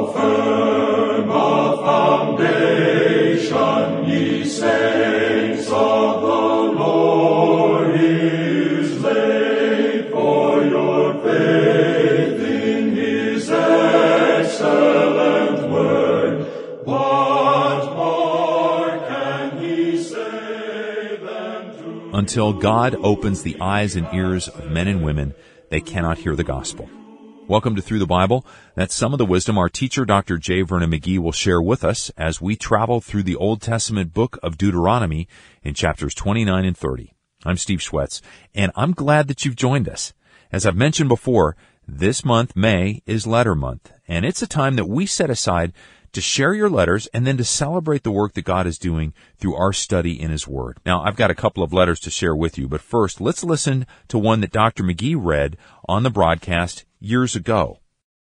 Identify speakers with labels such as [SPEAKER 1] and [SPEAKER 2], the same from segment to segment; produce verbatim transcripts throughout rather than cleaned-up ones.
[SPEAKER 1] firm a foundation, ye saints of the Lord, is laid, for your faith in his excellent word. What more can he say than to...
[SPEAKER 2] Until God opens the eyes and ears of men and women, they cannot hear the gospel. Welcome to Through the Bible. That's some of the wisdom our teacher, Doctor J. Vernon McGee, will share with us as we travel through the Old Testament book of Deuteronomy in chapters twenty-nine and thirty. I'm Steve Schwetz, and I'm glad that you've joined us. As I've mentioned before, this month, May, is Letter Month, and it's a time that we set aside to share your letters and then to celebrate the work that God is doing through our study in His Word. Now, I've got a couple of letters to share with you, but first, let's listen to one that Doctor McGee read on the broadcast years ago.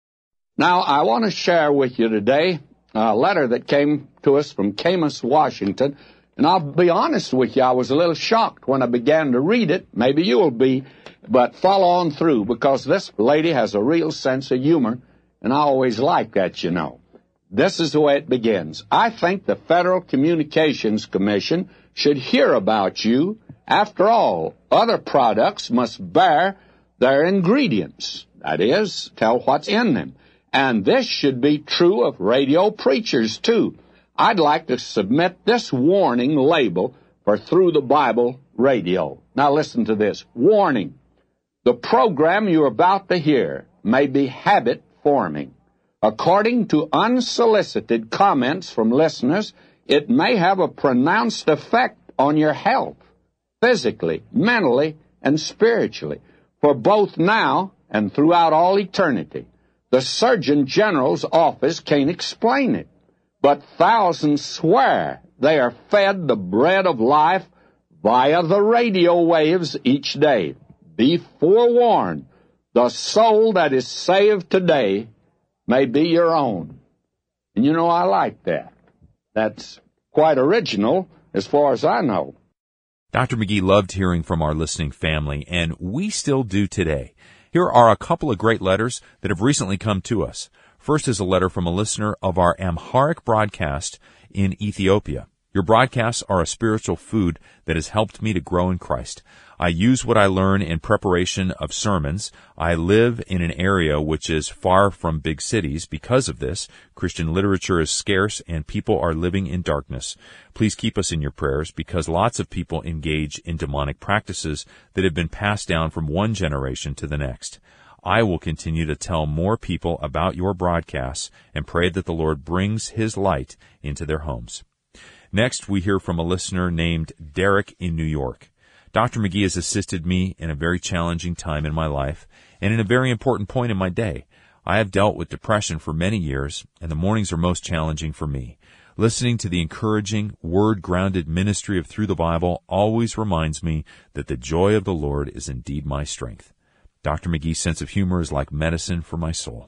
[SPEAKER 3] Now, I want to share with you today a letter that came to us from Camas, Washington, and I'll be honest with you, I was a little shocked when I began to read it. Maybe you will be, but follow on through, because this lady has a real sense of humor, and I always like that, you know. This is the way it begins. I think the Federal Communications Commission should hear about you. After all, other products must bear their ingredients. That is, tell what's in them. And this should be true of radio preachers, too. I'd like to submit this warning label for Through the Bible Radio. Now listen to this. Warning. The program you're about to hear may be habit-forming. According to unsolicited comments from listeners, it may have a pronounced effect on your health, physically, mentally, and spiritually, for both now and throughout all eternity. The Surgeon General's office can't explain it, but thousands swear they are fed the bread of life via the radio waves each day. Be forewarned, the soul that is saved today may be your own. And you know, I like that. That's quite original as far as I know.
[SPEAKER 2] Doctor McGee loved hearing from our listening family, and we still do today. Here are a couple of great letters that have recently come to us. First is a letter from a listener of our Amharic broadcast in Ethiopia. Your broadcasts are a spiritual food that has helped me to grow in Christ. I use what I learn in preparation of sermons. I live in an area which is far from big cities. Because of this, Christian literature is scarce and people are living in darkness. Please keep us in your prayers, because lots of people engage in demonic practices that have been passed down from one generation to the next. I will continue to tell more people about your broadcasts and pray that the Lord brings His light into their homes. Next, we hear from a listener named Derek in New York. Doctor McGee has assisted me in a very challenging time in my life and in a very important point in my day. I have dealt with depression for many years, and the mornings are most challenging for me. Listening to the encouraging, word-grounded ministry of Through the Bible always reminds me that the joy of the Lord is indeed my strength. Doctor McGee's sense of humor is like medicine for my soul.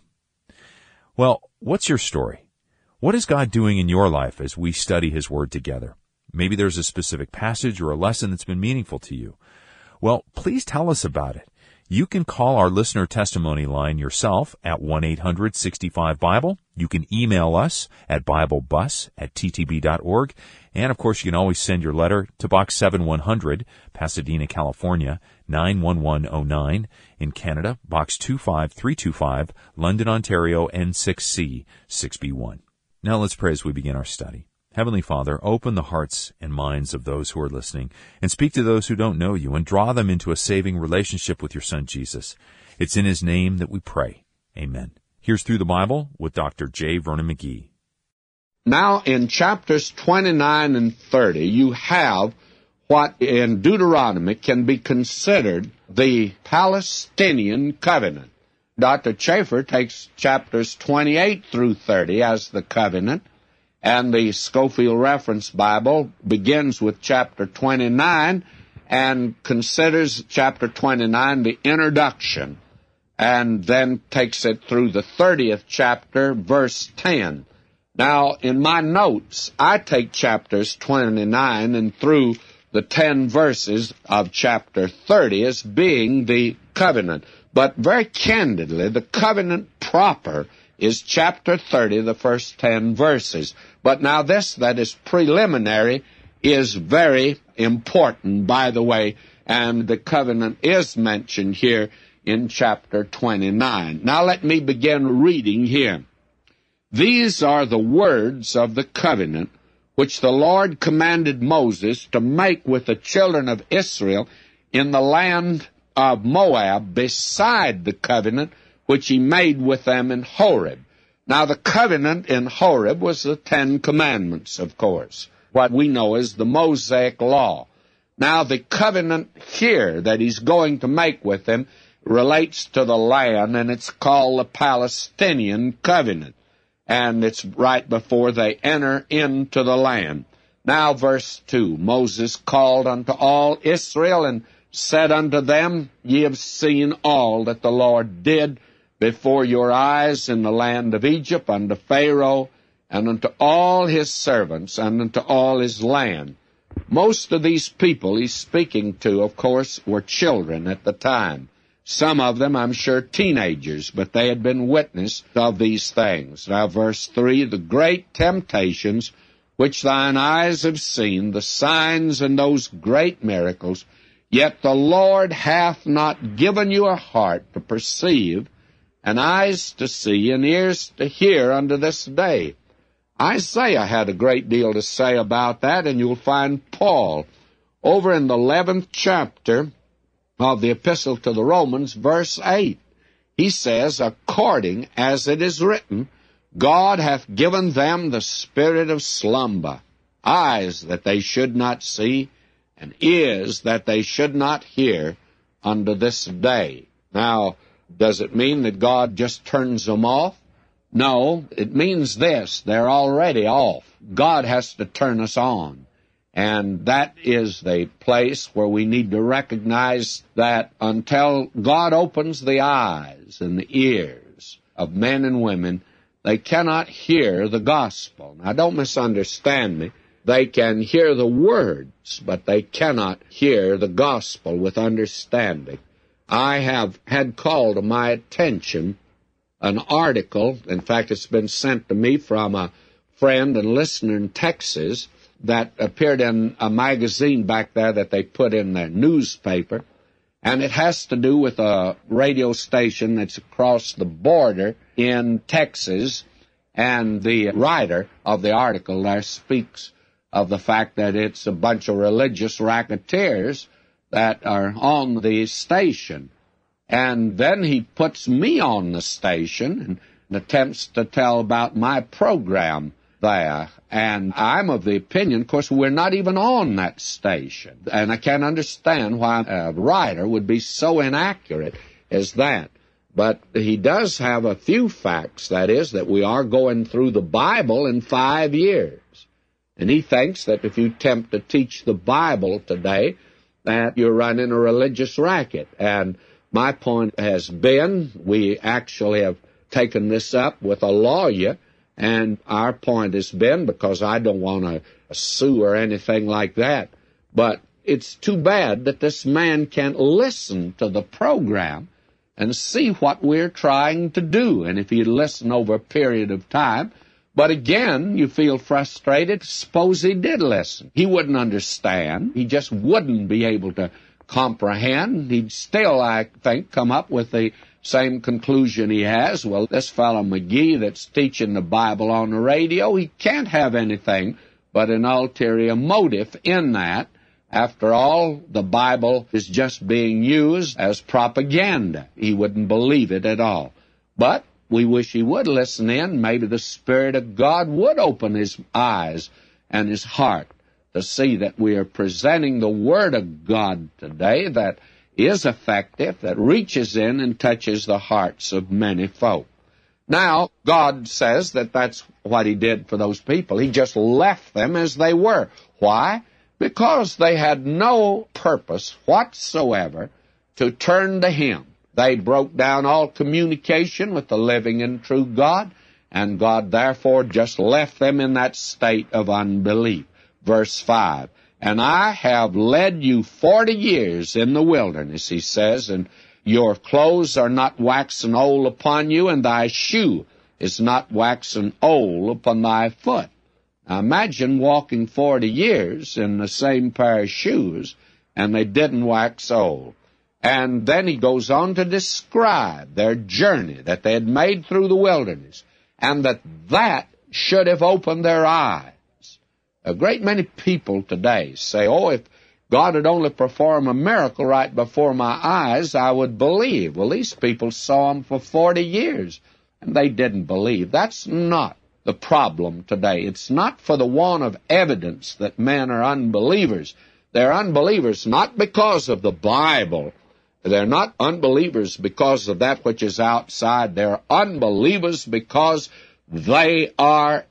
[SPEAKER 2] Well, what's your story? What is God doing in your life as we study His Word together? Maybe there's a specific passage or a lesson that's been meaningful to you. Well, please tell us about it. You can call our listener testimony line yourself at one eight hundred sixty-five Bible. You can email us at biblebus at t t b dot org. And, of course, you can always send your letter to Box seven one hundred, Pasadena, California, nine one one oh nine. In Canada, Box two five three two five, London, Ontario, N six C six B one. Now let's pray as we begin our study. Heavenly Father, open the hearts and minds of those who are listening and speak to those who don't know you and draw them into a saving relationship with your Son, Jesus. It's in His name that we pray. Amen. Here's Through the Bible with Doctor J. Vernon McGee.
[SPEAKER 3] Now in chapters twenty-nine and thirty, you have what in Deuteronomy can be considered the Palestinian covenant. Doctor Chafer takes chapters twenty-eight through thirty as the covenant, and the Scofield Reference Bible begins with chapter twenty-nine and considers chapter twenty-nine the introduction, and then takes it through the thirtieth chapter, verse ten. Now, in my notes, I take chapters twenty-nine and through the ten verses of chapter thirty as being the covenant. But very candidly, the covenant proper is chapter thirty, the first ten verses. But now this that is preliminary is very important, by the way, and the covenant is mentioned here in chapter twenty-nine. Now let me begin reading here. These are the words of the covenant which the Lord commanded Moses to make with the children of Israel in the land of Moab, beside the covenant which he made with them in Horeb. Now the covenant in Horeb was the Ten Commandments, of course, what we know as the Mosaic Law. Now the covenant here that he's going to make with them relates to the land, and it's called the Palestinian covenant. And it's right before they enter into the land. Now verse two, Moses called unto all Israel, and said unto them, Ye have seen all that the Lord did before your eyes in the land of Egypt, unto Pharaoh, and unto all his servants, and unto all his land. Most of these people he's speaking to, of course, were children at the time. Some of them, I'm sure, teenagers, but they had been witness of these things. Now, verse three, the great temptations which thine eyes have seen, the signs and those great miracles, yet the Lord hath not given you a heart to perceive, and eyes to see, and ears to hear unto this day. Isaiah had a great deal to say about that, and you'll find Paul over in the eleventh chapter of the Epistle to the Romans, verse eight. He says, according as it is written, God hath given them the spirit of slumber, eyes that they should not see, and ears that they should not hear unto this day. Now, does it mean that God just turns them off? No, it means this, they're already off. God has to turn us on. And that is the place where we need to recognize that until God opens the eyes and the ears of men and women, they cannot hear the gospel. Now, don't misunderstand me. They can hear the words, but they cannot hear the gospel with understanding. I have had called to my attention an article, in fact, it's been sent to me from a friend and listener in Texas, that appeared in a magazine back there that they put in their newspaper, and it has to do with a radio station that's across the border in Texas, and the writer of the article there speaks of the fact that it's a bunch of religious racketeers that are on the station. And then he puts me on the station and attempts to tell about my program there. And I'm of the opinion, of course, we're not even on that station. And I can't understand why a writer would be so inaccurate as that. But he does have a few facts, that is, that we are going through the Bible in five years. And he thinks that if you attempt to teach the Bible today, that you're running a religious racket. And my point has been, we actually have taken this up with a lawyer, and our point has been, because I don't want to sue or anything like that, but it's too bad that this man can't listen to the program and see what we're trying to do. And if he'd listen over a period of time, but again, you feel frustrated, suppose he did listen. He wouldn't understand. He just wouldn't be able to comprehend. He'd still, I think, come up with the same conclusion he has. Well, this fellow McGee that's teaching the Bible on the radio, he can't have anything but an ulterior motive in that. After all, the Bible is just being used as propaganda. He wouldn't believe it at all. But we wish he would listen in. Maybe the Spirit of God would open his eyes and his heart to see that we are presenting the Word of God today that is effective, that reaches in and touches the hearts of many folk. Now, God says that that's what he did for those people. He just left them as they were. Why? Because they had no purpose whatsoever to turn to him. They broke down all communication with the living and true God, and God therefore just left them in that state of unbelief. Verse five, and I have led you forty years in the wilderness, he says, and your clothes are not waxen old upon you, and thy shoe is not waxen old upon thy foot. Now imagine walking forty years in the same pair of shoes, and they didn't wax old. And then he goes on to describe their journey that they had made through the wilderness, and that that should have opened their eyes. A great many people today say, oh, if God would only perform a miracle right before my eyes, I would believe. Well, these people saw him for forty years, and they didn't believe. That's not the problem today. It's not for the want of evidence that men are unbelievers. They're unbelievers not because of the Bible. They're not unbelievers because of that which is outside. They're unbelievers because they are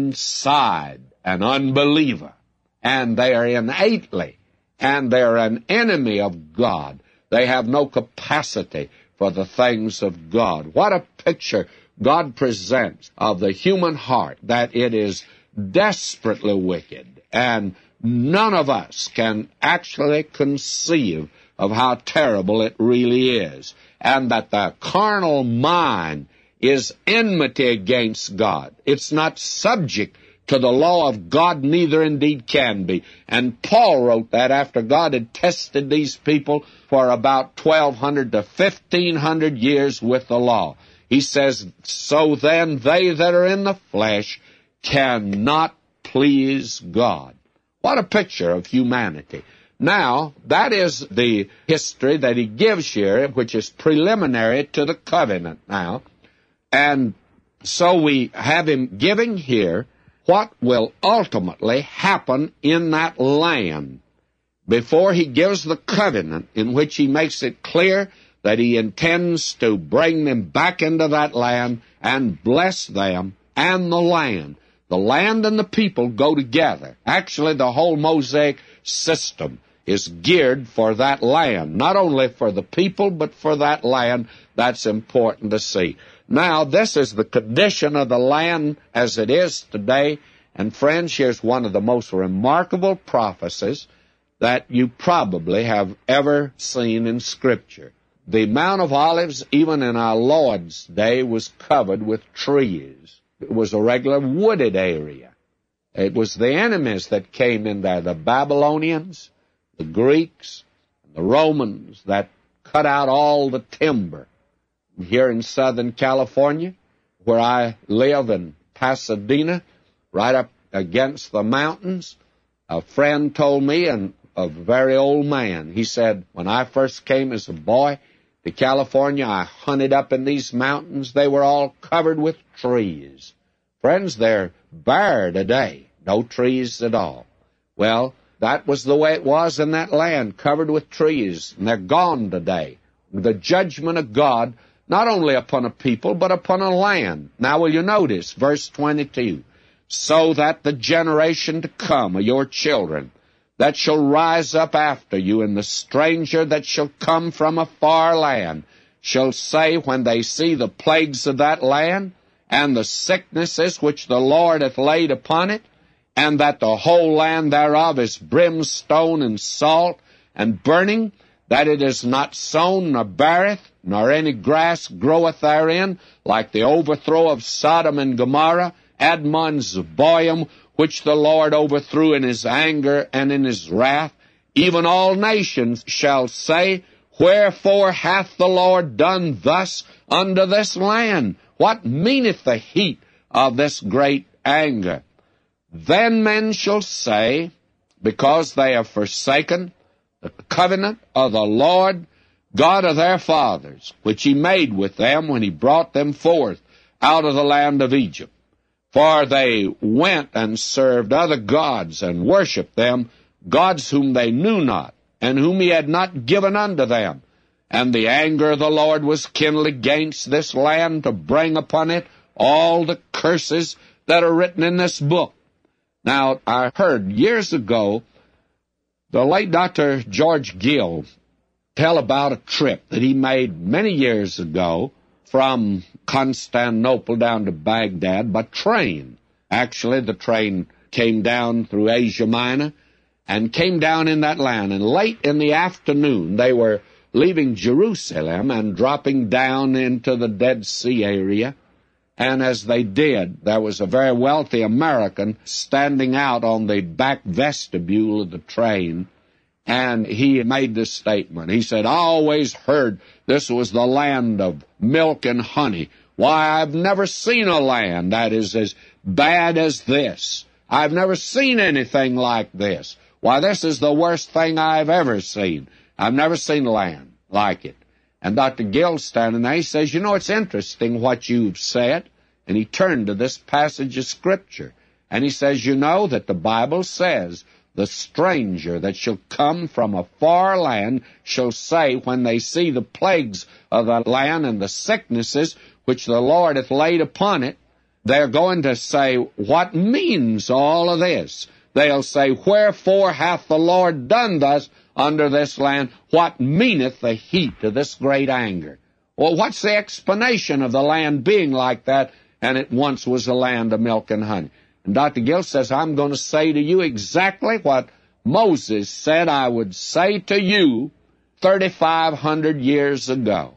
[SPEAKER 3] inside an unbeliever, and they are innately, and they're an enemy of God. They have no capacity for the things of God. What a picture God presents of the human heart, that it is desperately wicked, and none of us can actually conceive of how terrible it really is, and that the carnal mind is enmity against God. It's not subject to the law of God, neither indeed can be. And Paul wrote that after God had tested these people for about twelve hundred to fifteen hundred years with the law. He says, so then they that are in the flesh cannot please God. What a picture of humanity. Now, that is the history that he gives here, which is preliminary to the covenant now. And so we have him giving here what will ultimately happen in that land before he gives the covenant, in which he makes it clear that he intends to bring them back into that land and bless them and the land. The land and the people go together. Actually, the whole Mosaic system is geared for that land, not only for the people, but for that land. That's important to see. Now, this is the condition of the land as it is today. And friends, here's one of the most remarkable prophecies that you probably have ever seen in Scripture. The Mount of Olives, even in our Lord's day, was covered with trees. It was a regular wooded area. It was the enemies that came in there, the Babylonians, the Greeks, and the Romans, that cut out all the timber. Here in Southern California, where I live in Pasadena, right up against the mountains, a friend told me, and a very old man, he said, when I first came as a boy to California, I hunted up in these mountains. They were all covered with trees. Friends, they're bare today. No trees at all. Well, that was the way it was in that land, covered with trees, and they're gone today. The judgment of God, not only upon a people, but upon a land. Now will you notice, verse twenty-two, so that the generation to come of your children, that shall rise up after you, and the stranger that shall come from a far land, shall say when they see the plagues of that land, and the sicknesses which the Lord hath laid upon it, and that the whole land thereof is brimstone and salt and burning, that it is not sown nor beareth, nor any grass groweth therein, like the overthrow of Sodom and Gomorrah, Admon Zeboim, which the Lord overthrew in his anger and in his wrath. Even all nations shall say, wherefore hath the Lord done thus unto this land? What meaneth the heat of this great anger? Then men shall say, because they have forsaken the covenant of the Lord God of their fathers, which he made with them when he brought them forth out of the land of Egypt. For they went and served other gods and worshipped them, gods whom they knew not, and whom he had not given unto them. And the anger of the Lord was kindled against this land to bring upon it all the curses that are written in this book. Now, I heard years ago the late Doctor George Gill tell about a trip that he made many years ago from Constantinople down to Baghdad by train. Actually, the train came down through Asia Minor and came down in that land. And late in the afternoon, they were leaving Jerusalem and dropping down into the Dead Sea area. And as they did, there was a very wealthy American standing out on the back vestibule of the train, and he made this statement. He said, "I always heard this was the land of milk and honey. Why, I've never seen a land that is as bad as this. I've never seen anything like this. Why, this is the worst thing I've ever seen. I've never seen land like it." And Doctor Gill standing there, he says, "You know, it's interesting what you've said." And he turned to this passage of Scripture, and he says, "You know that the Bible says, the stranger that shall come from a far land shall say, when they see the plagues of the land and the sicknesses which the Lord hath laid upon it, they're going to say, what means all of this? They'll say, wherefore hath the Lord done thus under this land? What meaneth the heat of this great anger?" Well, what's the explanation of the land being like that, and it once was a land of milk and honey? And Doctor Gill says, "I'm going to say to you exactly what Moses said I would say to you thirty-five hundred years ago.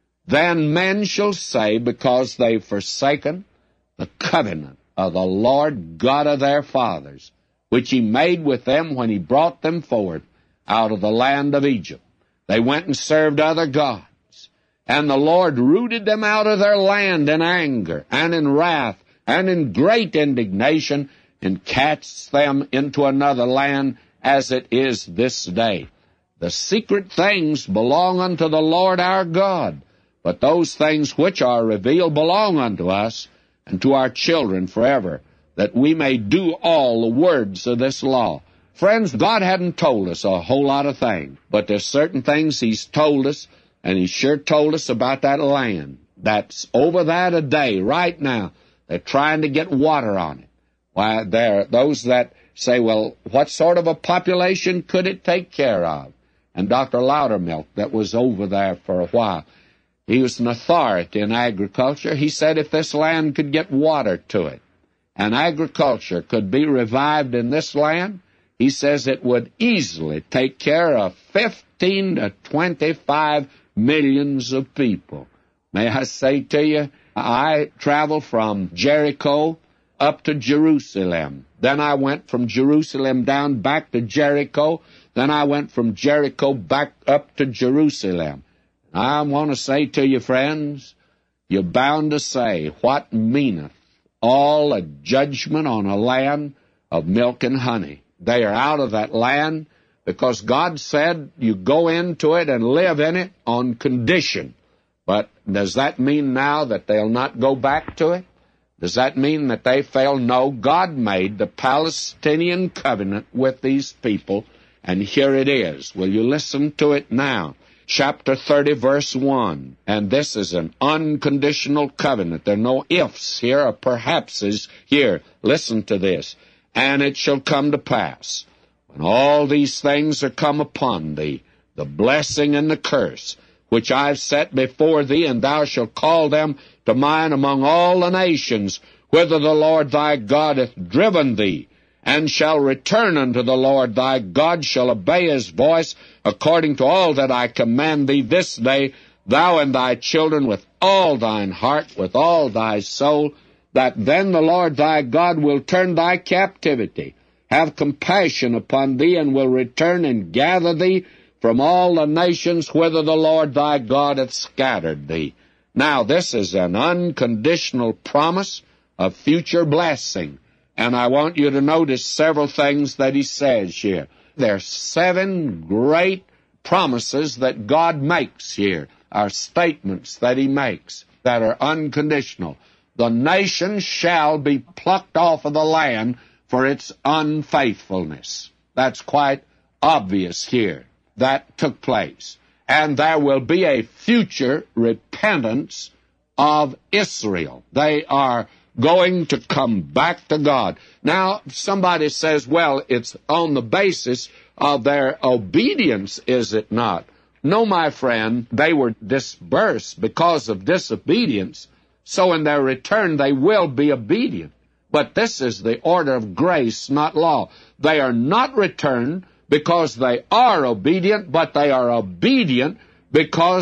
[SPEAKER 3] Then men shall say, because they've forsaken the covenant of the Lord God of their fathers, which he made with them when he brought them forth out of the land of Egypt. They went and served other gods, and the Lord rooted them out of their land in anger and in wrath and in great indignation, and cast them into another land as it is this day. The secret things belong unto the Lord our God, but those things which are revealed belong unto us and to our children forever, that we may do all the words of this law." Friends, God hadn't told us a whole lot of things, but there's certain things he's told us, and he sure told us about that land that's over there today, right now. They're trying to get water on it. Why, there are those that say, well, what sort of a population could it take care of? And Doctor Loudermilk, that was over there for a while, he was an authority in agriculture. He said if this land could get water to it, and agriculture could be revived in this land, he says it would easily take care of fifteen to twenty-five millions of people. May I say to you, I traveled from Jericho up to Jerusalem. Then I went from Jerusalem down back to Jericho. Then I went from Jericho back up to Jerusalem. I want to say to you, friends, you're bound to say, what meaneth all a judgment on a land of milk and honey? They are out of that land because God said you go into it and live in it on condition. But does that mean now that they'll not go back to it? Does that mean that they fail? No, God made the Palestinian covenant with these people, and here it is. Will you listen to it now? Chapter thirty, verse one. And this is an unconditional covenant. There are no ifs here or perhapses here. Listen to this. "And it shall come to pass, when all these things are come upon thee, the blessing and the curse, which I've set before thee, and thou shalt call them to mind among all the nations, whither the Lord thy God hath driven thee, and shall return unto the Lord thy God, shall obey his voice, according to all that I command thee this day, thou and thy children with all thine heart, with all thy soul, that then the Lord thy God will turn thy captivity, have compassion upon thee, and will return and gather thee from all the nations whither the Lord thy God hath scattered thee." Now, this is an unconditional promise of future blessing, and I want you to notice several things that he says here. There are seven great promises that God makes here, are statements that he makes that are unconditional. The nation shall be plucked off of the land for its unfaithfulness. That's quite obvious here. That took place. And there will be a future repentance of Israel. They are going to come back to God. Now, somebody says, well, it's on the basis of their obedience, is it not? No, my friend, they were dispersed because of disobedience, so in their return they will be obedient. But this is the order of grace, not law. They are not returned because they are obedient, but they are obedient because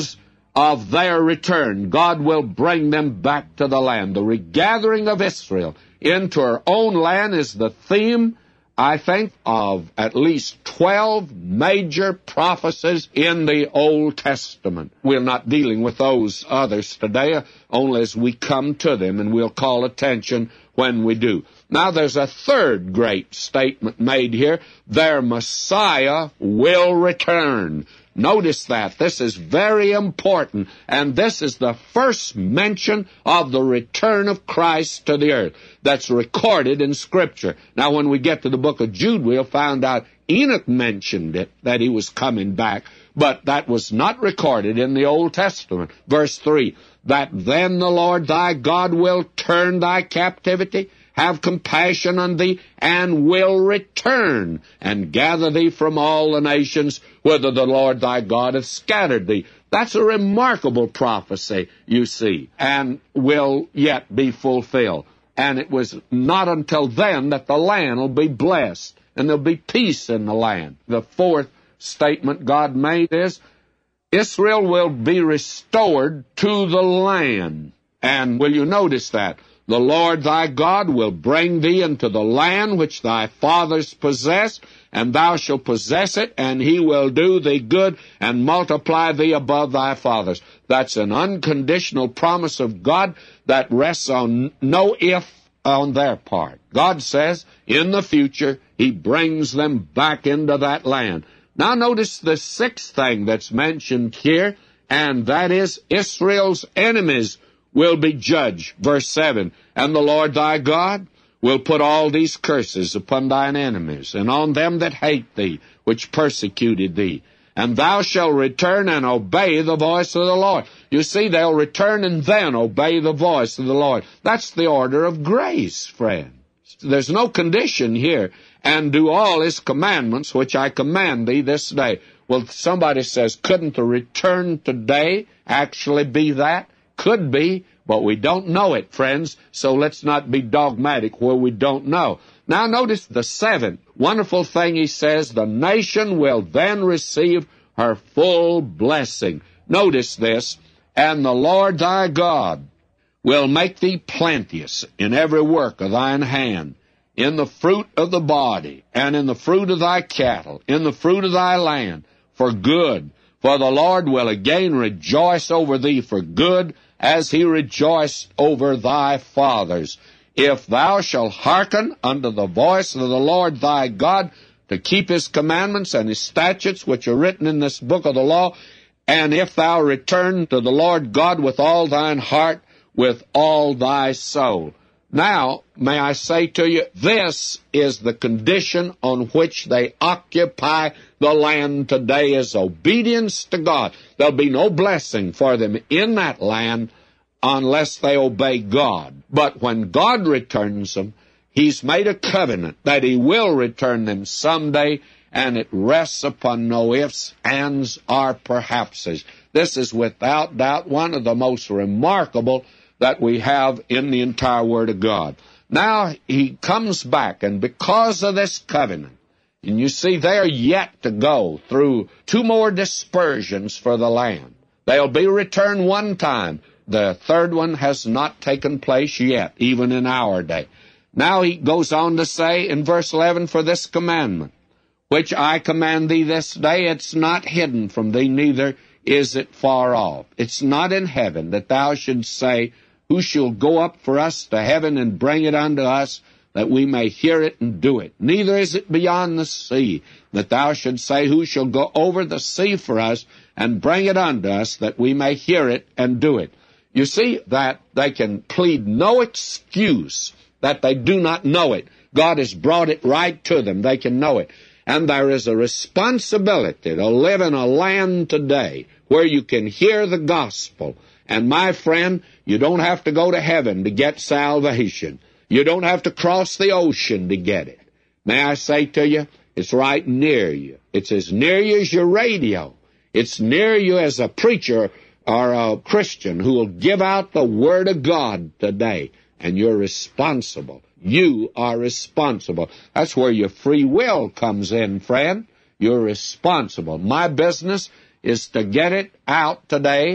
[SPEAKER 3] of their return. God will bring them back to the land. The regathering of Israel into her own land is the theme, I think, of at least twelve major prophecies in the Old Testament. We're not dealing with those others today, only as we come to them, and we'll call attention when we do. Now, there's a third great statement made here. Their Messiah will return. Notice that. This is very important, and this is the first mention of the return of Christ to the earth that's recorded in Scripture. Now, when we get to the book of Jude, we'll find out Enoch mentioned it, that he was coming back, but that was not recorded in the Old Testament. Verse three, that then the Lord thy God will turn thy captivity, have compassion on thee, and will return, and gather thee from all the nations, whither the Lord thy God hath scattered thee. That's a remarkable prophecy, you see, and will yet be fulfilled. And it was not until then that the land will be blessed, and there'll be peace in the land. The fourth statement God made is, Israel will be restored to the land. And will you notice that? The Lord thy God will bring thee into the land which thy fathers possessed, and thou shalt possess it, and he will do thee good, and multiply thee above thy fathers. That's an unconditional promise of God that rests on no if on their part. God says, in the future, he brings them back into that land. Now notice the sixth thing that's mentioned here, and that is Israel's enemies will be judged. Verse seven, and the Lord thy God will put all these curses upon thine enemies, and on them that hate thee, which persecuted thee. And thou shalt return and obey the voice of the Lord. You see, they'll return and then obey the voice of the Lord. That's the order of grace, friends. There's no condition here. And do all his commandments, which I command thee this day. Well, somebody says, couldn't the return today actually be that? Could be, but we don't know it, friends, so let's not be dogmatic where we don't know. Now notice the seventh wonderful thing he says, the nation will then receive her full blessing. Notice this, and the Lord thy God will make thee plenteous in every work of thine hand, in the fruit of the body, and in the fruit of thy cattle, in the fruit of thy land, for good. For the Lord will again rejoice over thee for good, as he rejoiced over thy fathers. If thou shalt hearken unto the voice of the Lord thy God, to keep his commandments and his statutes, which are written in this book of the law, and if thou return to the Lord God with all thine heart, with all thy soul. Now, may I say to you, this is the condition on which they occupy the land today, is obedience to God. There'll be no blessing for them in that land unless they obey God. But when God returns them, he's made a covenant that he will return them someday, and it rests upon no ifs, ands, or perhapses. This is without doubt one of the most remarkable that we have in the entire Word of God. Now he comes back, and because of this covenant, and you see they're yet to go through two more dispersions for the land. They'll be returned one time. The third one has not taken place yet, even in our day. Now he goes on to say in verse eleven, for this commandment, which I command thee this day, it's not hidden from thee, neither is it far off. It's not in heaven, that thou shouldst say, who shall go up for us to heaven and bring it unto us, that we may hear it and do it? Neither is it beyond the sea, that thou shouldst say, who shall go over the sea for us and bring it unto us, that we may hear it and do it? You see that they can plead no excuse that they do not know it. God has brought it right to them. They can know it. And there is a responsibility to live in a land today where you can hear the gospel. And my friend, you don't have to go to heaven to get salvation. You don't have to cross the ocean to get it. May I say to you, it's right near you. It's as near you as your radio. It's near you as a preacher or a Christian who will give out the Word of God today. And you're responsible. You are responsible. That's where your free will comes in, friend. You're responsible. My business is to get it out today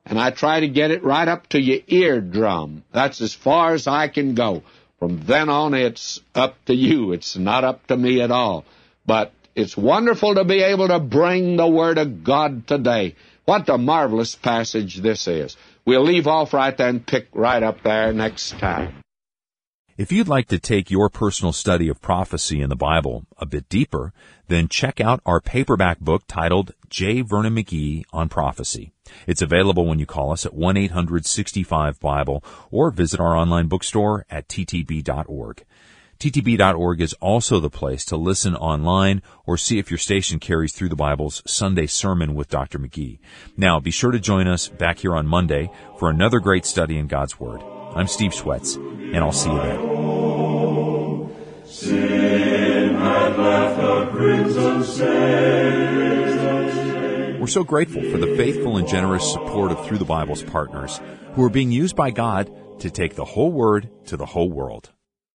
[SPEAKER 3] and I try to get it right up to your eardrum. That's as far as I can go. From then on, it's up to you. It's not up to me at all. But it's wonderful to be able to bring the Word of God today. What a marvelous passage this is. We'll leave off right there and pick right up there next time.
[SPEAKER 2] If you'd like to take your personal study of prophecy in the Bible a bit deeper, then check out our paperback book titled J. Vernon McGee on Prophecy. It's available when you call us at one eight hundred sixty-five Bible or visit our online bookstore at t t b dot org. t t b dot org is also the place to listen online or see if your station carries through the Bible's Sunday Sermon with Doctor McGee. Now, be sure to join us back here on Monday for another great study in God's Word. I'm Steve Schwetz, and I'll see you then.
[SPEAKER 1] Sin had left a crimson stain.
[SPEAKER 2] We're so grateful for the faithful and generous support of Through the Bible's partners, who are being used by God to take the whole Word to the whole world.